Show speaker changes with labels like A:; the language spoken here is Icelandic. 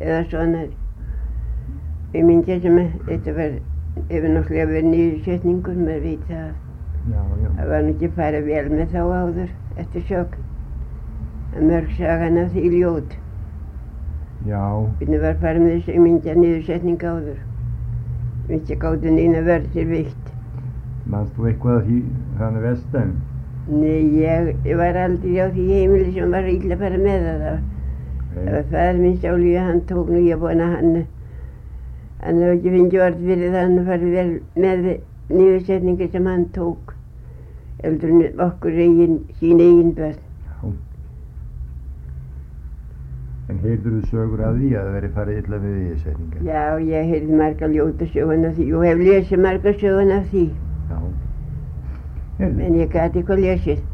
A: eða svona ímyndja sem þetta hefur náttúrulega verið niðursetningur, maður veit það. Það var nú ekki farið vel með þá áður eftir sjokk. En mörg sagan af því ljót.
B: Já.
A: Hvernig var farið með þessu ímyndja niðursetning áður. Við gátu neina vörðir veitt.
B: Manst þú eitthvað af því þannig vestan?
A: Nei, ég var aldrei á því heimili sem var illa að fara með það. Það var faðir minn sjálfur, hann tók nú, ég vona hann hefur ekki fengið orð fyrir það, hann farið vel með niðursetningar sem hann tók. Heldur okkur sín eigin börn.
B: Já. En heyrður þú sögur af því að það veri farið illa við niðursetningar? Já,
A: ég heyrði marga ljóta sögun af því og hef lesið marga sögun af því.
B: Já.
A: En ég gæti eitthvað lesið.